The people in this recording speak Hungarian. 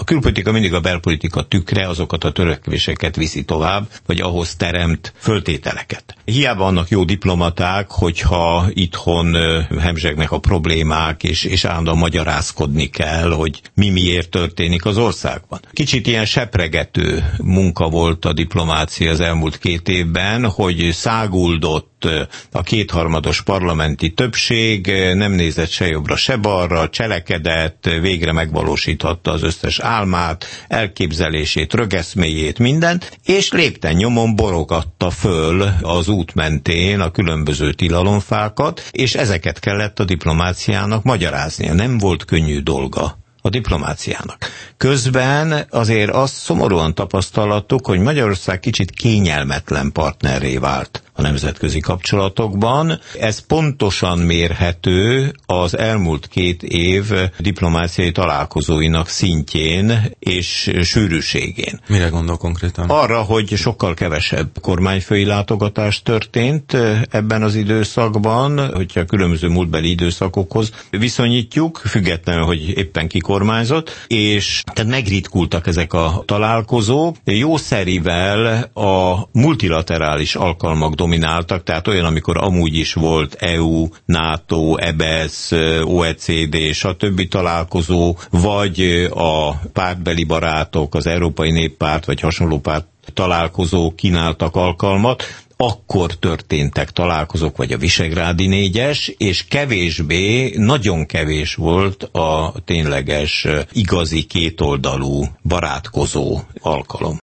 külpolitika mindig a belpolitika tükre, azokat a törekvéseket viszi tovább, vagy ahhoz teremt föltételeket. Hiába annak jó diplomaták, hogyha itthon hemzsegnek a problémák, és állandóan magyarázkodni kell, hogy miért történik az országban. Kicsit ilyen sepregető munka volt a diplomácia az elmúlt 2 évben, hogy száguldott a kétharmados parlamenti többség, nem nézett se jobbra, se balra, cselekedett, végre megvalósíthatta az összes álmát, elképzelését, rögeszméjét, mindent, és lépten nyomon borogatta föl az út mentén a különböző tilalomfákat, és ezeket kellett a diplomáciának magyaráznia. Nem volt könnyű dolga a diplomáciának. Közben azért azt szomorúan tapasztaltuk, hogy Magyarország kicsit kényelmetlen partnerré vált a nemzetközi kapcsolatokban. Ez pontosan mérhető az elmúlt 2 év diplomáciai találkozóinak szintjén és sűrűségén. Mire gondol konkrétan? Arra, hogy sokkal kevesebb kormányfői látogatás történt ebben az időszakban, hogyha különböző múltbeli időszakokhoz viszonyítjuk, függetlenül, hogy éppen ki kormányzott, és tehát megritkultak ezek a találkozók. Jószerivel a multilaterális alkalmak domináltak, tehát olyan, amikor amúgy is volt EU, NATO, EBS, OECD, stb. Találkozó, vagy a pártbeli barátok, az Európai Néppárt, vagy hasonló párt találkozók kínáltak alkalmat, akkor történtek találkozók, vagy a Visegrádi 4-es, és kevésbé, nagyon kevés volt a tényleges, igazi kétoldalú barátkozó alkalom.